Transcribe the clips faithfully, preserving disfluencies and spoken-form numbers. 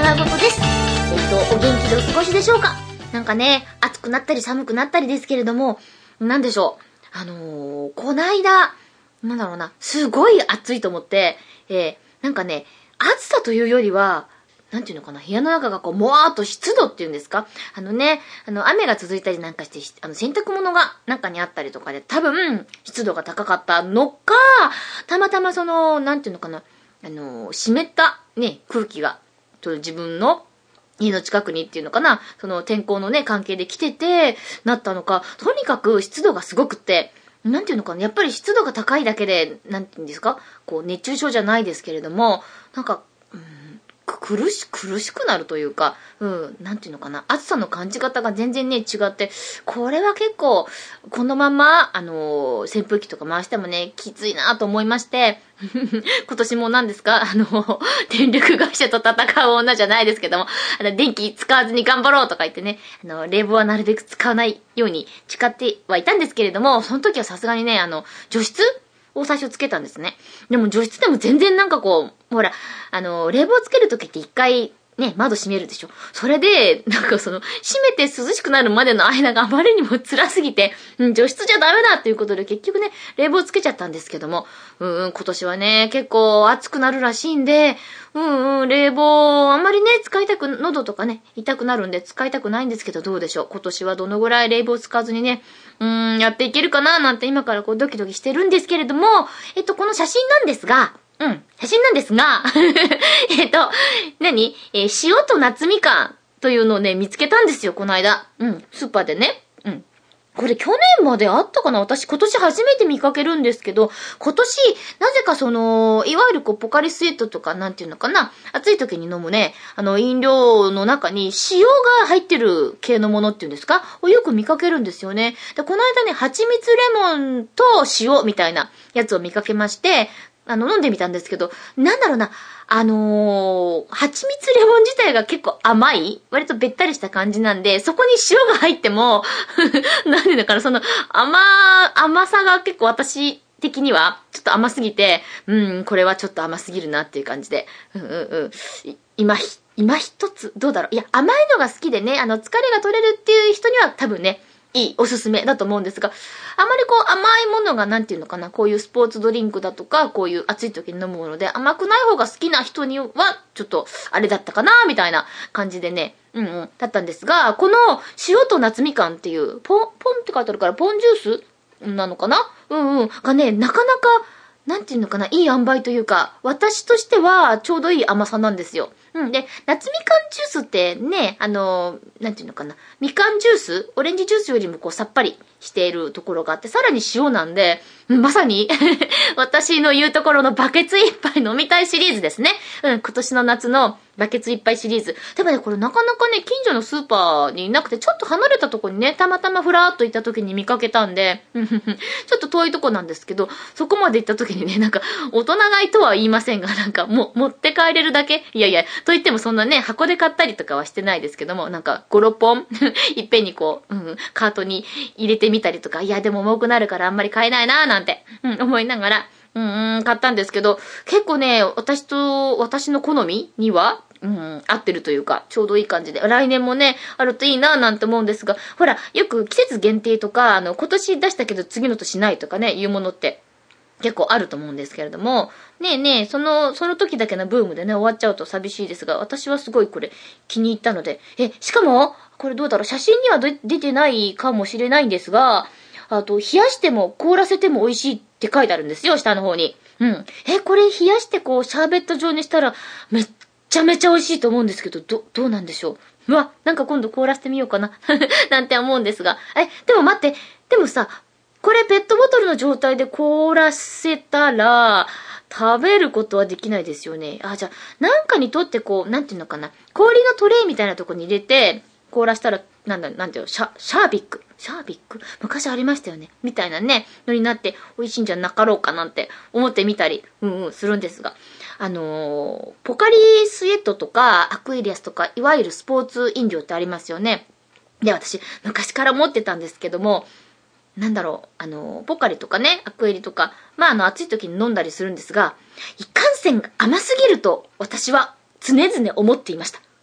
川ごとです。えっと、お元気でお過ごしでしょうか。なんかね、暑くなったり寒くなったりですけれども、なんでしょう。あのー、こないだ、なんだろうな、すごい暑いと思って、えー、なんかね、暑さというよりは、なんていうのかな、部屋の中がこう、もわーっと湿度っていうんですか？あのね、あの、雨が続いたりなんかして、あの、洗濯物が中にあったりとかで、多分、湿度が高かったのか、たまたまその、なんていうのかな、あの、湿ったね、空気が、ちょっと自分の家の近くにっていうのかな、その天候のね、関係で来てて、なったのか、とにかく湿度がすごくって、なんていうのかな、やっぱり湿度が高いだけで、なんていうんですか、こう、熱中症じゃないですけれども、なんか、うん苦し、苦しくなるというか、うん、なんていうのかな、暑さの感じ方が全然ね、違って、これは結構、このまま、あのー、扇風機とか回してもね、きついなと思いまして、今年も何ですか、あの、電力会社と戦う女じゃないですけども、あの、電気使わずに頑張ろうとか言ってね、あの、冷房はなるべく使わないように誓ってはいたんですけれども、その時はさすがにね、あの、除湿を最初つけたんですね。でも除湿でも全然なんかこう、ほら、あの、冷房つけるときって一回、ね、窓閉めるでしょ。それで、なんかその、閉めて涼しくなるまでの間があまりにも辛すぎて、うん、除湿じゃダメだということで結局ね、冷房つけちゃったんですけども、うん、うん、今年はね、結構暑くなるらしいんで、うんうん、冷房、あんまりね、使いたく、喉とかね、痛くなるんで使いたくないんですけど、どうでしょう。今年はどのぐらい冷房使わずにね、うーん、やっていけるかななんて今からこうドキドキしてるんですけれども、えっと、この写真なんですが、うん。写真なんですが、えっと、何えー、塩と夏みかんというのをね、見つけたんですよ、この間。うん。スーパーでね。うん。これ去年まであったかな？私今年初めて見かけるんですけど、今年、なぜかその、いわゆるこう、ポカリスエットとかなんていうのかな、暑い時に飲むね、あの、飲料の中に塩が入ってる系のものっていうんですかをよく見かけるんですよね。で、この間ね、蜂蜜レモンと塩みたいなやつを見かけまして、あの、飲んでみたんですけど、なんだろうな、あのー、蜂蜜レモン自体が結構甘い割とべったりした感じなんで、そこに塩が入っても、なんでだからその、甘、甘さが結構私的には、ちょっと甘すぎて、うん、これはちょっと甘すぎるなっていう感じで、うんうんうん。今、今一つ、どうだろう。いや、甘いのが好きでね、あの、疲れが取れるっていう人には多分ね、いい、おすすめだと思うんですが、あまりこう甘いものがなんていうのかな、こういうスポーツドリンクだとか、こういう暑い時に飲むもので甘くない方が好きな人には、ちょっとあれだったかな、みたいな感じでね、うんうん、だったんですが、この塩と夏みかんっていう、ポン、ポンって書いてあるから、ポンジュースなのかなうんうん、がね、なかなか、なんていうのかな、いい塩梅というか、私としてはちょうどいい甘さなんですよ。うん。で、夏みかんジュースってね、あの、なんていうのかな、みかんジュース、オレンジジュースよりもこうさっぱりしているところがあって、さらに塩なんで、まさに私の言うところのバケツ一杯飲みたいシリーズですね。うん、今年の夏のバケツ一杯シリーズ。でもね、これなかなかね、近所のスーパーにいなくて、ちょっと離れたところにね、たまたまふらーっと行った時に見かけたんで、ちょっと遠いとこなんですけど、そこまで行った時にね、なんか、大人買いとは言いませんが、なんか、も、持って帰れるだけいやいや、と言ってもそんなね、箱で買ったりとかはしてないですけども、なんか、ご、ろっぽんいっぺんにこう、うん、カートに入れてみたりとか、いや、でも重くなるからあんまり買えないなーなんて、うん、思いながら、うん、うん、買ったんですけど、結構ね、私と、私の好みには、うん、合ってるというか、ちょうどいい感じで、来年もね、あるといいなぁなんて思うんですが、ほら、よく季節限定とか、あの、今年出したけど次の年ないとかね、いうものって結構あると思うんですけれども、ねえねえ、その、その時だけのブームでね、終わっちゃうと寂しいですが、私はすごいこれ気に入ったので、え、しかも、これどうだろう、写真には出てないかもしれないんですが、あと、冷やしても凍らせても美味しいって書いてあるんですよ、下の方に。うん。え、これ冷やしてこう、シャーベット状にしたら、めっちゃめちゃ美味しいと思うんですけど、ど、どうなんでしょう。うわ、なんか今度凍らせてみようかな。なんて思うんですが。え、でも待って、でもさ、これペットボトルの状態で凍らせたら、食べることはできないですよね。あ、じゃあ、なんかにとってこう、なんていうのかな。氷のトレイみたいなとこに入れて、凍らしたら、なんだ、なんていうの、シャ、シャービック。シャービック昔ありましたよね。みたいなね、のになって美味しいんじゃなかろうかなんて思ってみたり、うんうん、するんですが。あのー、ポカリスエットとか、アクエリアスとか、いわゆるスポーツ飲料ってありますよね。で、私、昔から持ってたんですけども、なんだろう、あの、ポカリとかね、アクエリとか、まあ、あの、暑い時に飲んだりするんですが、いかんせん甘すぎると、私は常々思っていました。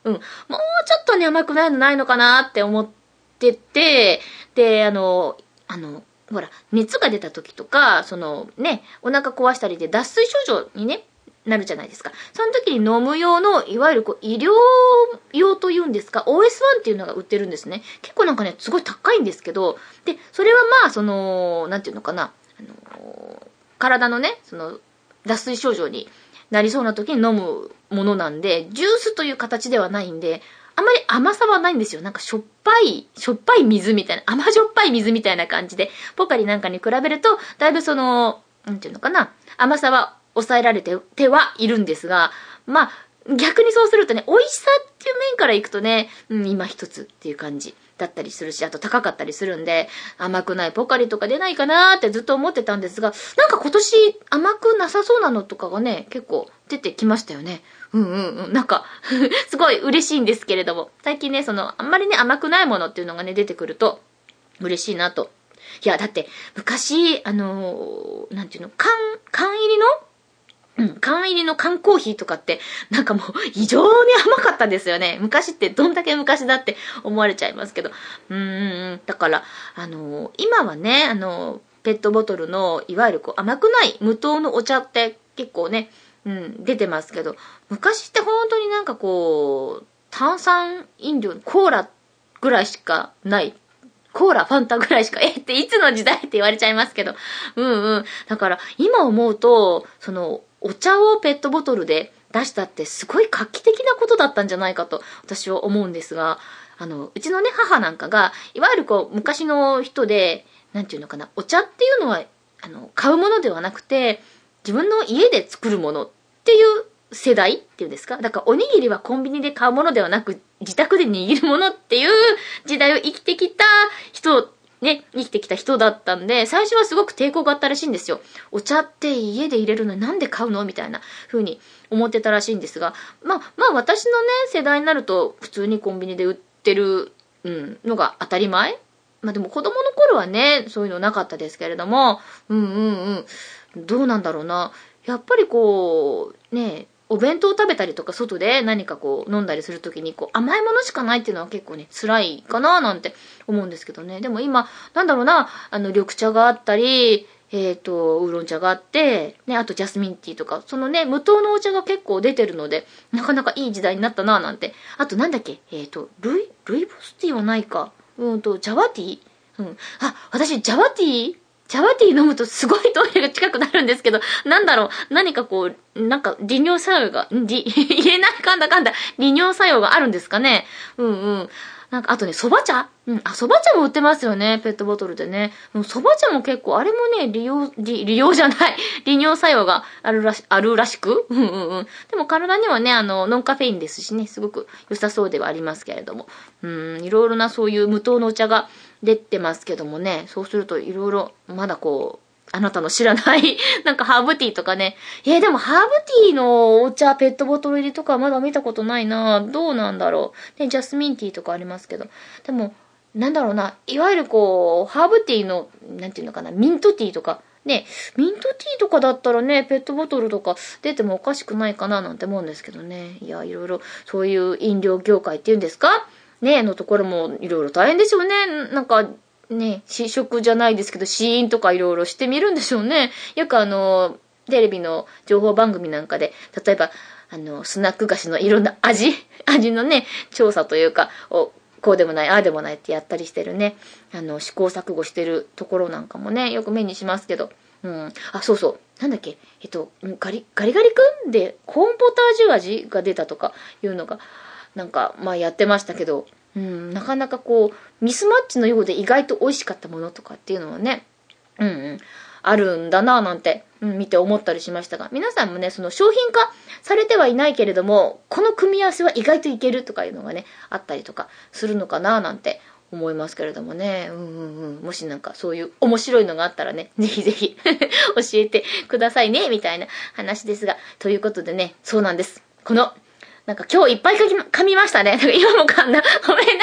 うん。もうちょっとね、甘くないのないのかなって思ってて、で、あの、あの、ほら、熱が出た時とか、そのね、お腹壊したりで脱水症状にね、なるじゃないですか。その時に飲む用の、いわゆるこう医療用というんですか、オーエスワン っていうのが売ってるんですね。結構なんかね、すごい高いんですけど、で、それはまあ、その、なんていうのかな、あの、体のね、その、脱水症状になりそうな時に飲むものなんで、ジュースという形ではないんで、あまり甘さはないんですよ。なんかしょっぱい、しょっぱい水みたいな、甘じょっぱい水みたいな感じで、ポカリなんかに比べると、だいぶその、なんていうのかな、甘さは抑えられててはいるんですが、まあ、逆にそうするとね、美味しさっていう面からいくとね、うん、今一つっていう感じだったりするし、あと高かったりするんで、甘くないポカリとか出ないかなーってずっと思ってたんですが、なんか今年甘くなさそうなのとかがね、結構出てきましたよね。うんうんうん。なんか、すごい嬉しいんですけれども、最近ね、その、あんまりね、甘くないものっていうのがね、出てくると、嬉しいなと。いや、だって、昔、あのー、なんていうの、缶、缶入りのうん、缶入りの缶コーヒーとかって、なんかもう異常に甘かったですよね。昔ってどんだけ昔だって思われちゃいますけど。うんうんうん。だから、あのー、今はね、あのー、ペットボトルの、いわゆるこう甘くない無糖のお茶って結構ね、うん、出てますけど、昔って本当になんかこう、炭酸飲料、コーラぐらいしかない。コーラ、ファンタぐらいしか、えっていつの時代って言われちゃいますけど。うんうん。だから、今思うと、その、お茶をペットボトルで出したってすごい画期的なことだったんじゃないかと私は思うんですが、あの、うちのね、母なんかが、いわゆるこう、昔の人で、なんていうのかな、お茶っていうのは、あの、買うものではなくて、自分の家で作るものっていう世代っていうんですか。だからおにぎりはコンビニで買うものではなく、自宅で握るものっていう時代を生きてきた人、ね、生きてきた人だったんで、最初はすごく抵抗があったらしいんですよ。お茶って家で入れるのになんで買うのみたいな風に思ってたらしいんですが、まあ、まあ私のね、世代になると普通にコンビニで売ってる、うん、のが当たり前。まあでも子供の頃はね、そういうのなかったですけれども、うんうんうん、どうなんだろうな。やっぱりこう、ね、お弁当を食べたりとか外で何かこう飲んだりするときにこう甘いものしかないっていうのは結構ね辛いかななんて思うんですけどね。でも今なんだろうな、あの緑茶があったり、えっとウーロン茶があってね、あとジャスミンティーとかそのね無糖のお茶が結構出てるのでなかなかいい時代になったななんて。あとなんだっけ、えっとルイルイボスティーはないか、うんとジャワティー、うん、あ、私ジャワティージャワティー飲むとすごいトイレが近くなるんですけど、なんだろう、何かこう、なんか利尿作用が、り、言えないかんだかんだ、利尿作用があるんですかね。うんうん。なんか、あとね、蕎麦茶うん、あ、蕎麦茶も売ってますよね、ペットボトルでね。蕎麦茶も結構、あれもね、利用、利、利用じゃない、利尿作用があるらし、あるらしくうんうんうん。でも体にはね、あの、ノンカフェインですしね、すごく良さそうではありますけれども。うん、いろいろなそういう無糖のお茶が出てますけどもね、そうするといろいろ、まだこう、あなたの知らない、なんかハーブティーとかね。えー、でもハーブティーのお茶、ペットボトル入りとかまだ見たことないな。どうなんだろう。ね、ジャスミンティーとかありますけど。でも、なんだろうな。いわゆるこう、ハーブティーの、なんていうのかな、ミントティーとか。ね、ミントティーとかだったらね、ペットボトルとか出てもおかしくないかななんて思うんですけどね。いや、いろいろ、そういう飲料業界っていうんですかね、のところもいろいろ大変でしょうね。なんか、ね、試食じゃないですけど、試飲とかいろいろしてみるんでしょうね。よくあの、テレビの情報番組なんかで、例えば、あの、スナック菓子のいろんな味味のね、調査というか、をこうでもない、ああでもないってやったりしてるね。あの、試行錯誤してるところなんかもね、よく目にしますけど。うん。あ、そうそう。なんだっけ、えっと、ガリ、ガリガリ君でコーンポタージュ味が出たとかいうのが、なんか、まあやってましたけど、うん、なかなかこうミスマッチのようで意外と美味しかったものとかっていうのはね、うんうん、あるんだなぁなんて、うん、見て思ったりしましたが、皆さんもね、その商品化されてはいないけれども、この組み合わせは意外といけるとかいうのがね、あったりとかするのかなぁなんて思いますけれどもね、うんうんうん、もしなんかそういう面白いのがあったらね、ぜひぜひ教えてくださいねみたいな話ですが、ということでね、そうなんです。このなんか今日いっぱい噛みましたね。今も噛んだ。ごめんなさい。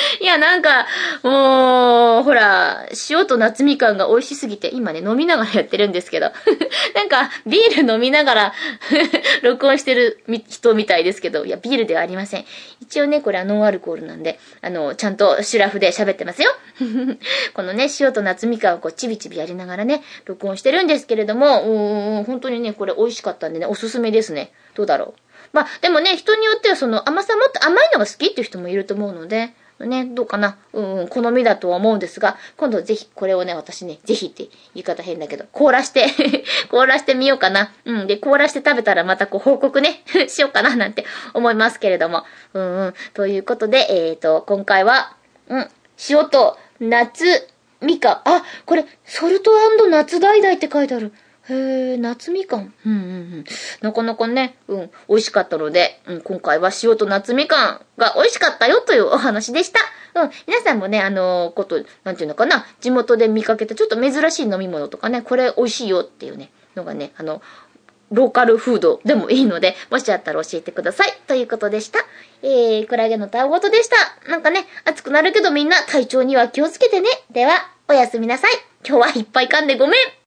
いや、なんか、もう、ほら、塩と夏みかんが美味しすぎて、今ね、飲みながらやってるんですけど。なんか、ビール飲みながら、録音してる人みたいですけど、いや、ビールではありません。一応ね、これはノンアルコールなんで、あの、ちゃんとシュラフで喋ってますよ。このね、塩と夏みかんをこう、ちびちびやりながらね、録音してるんですけれども、うーん、本当にね、これ美味しかったんでね、おすすめですね。どうだろう。まあ、でもね、人によってはその甘さもっと甘いのが好きっていう人もいると思うので、ね、どうかな。うん、好みだとは思うんですが、今度ぜひこれをね、私ね、ぜひって言い方変だけど、凍らして、凍らしてみようかな。うん、で、凍らして食べたらまたこう報告ね、しようかななんて思いますけれども。うんうん。ということで、えっと、今回は、うん、塩と夏みかん。あ、これ、ソルト&夏橙って書いてある。へえ、夏みかん。うんうんうん。なかなかね、うん、美味しかったので、うん、今回は塩と夏みかんが美味しかったよというお話でした。うん、皆さんもね、あのー、こと、なんていうのかな、地元で見かけたちょっと珍しい飲み物とかね、これ美味しいよっていうね、のがね、あの、ローカルフードでもいいので、もしあったら教えてください。ということでした。えー、クラゲのたわごとでした。なんかね、暑くなるけどみんな体調には気をつけてね。では、おやすみなさい。今日はいっぱい噛んでごめん。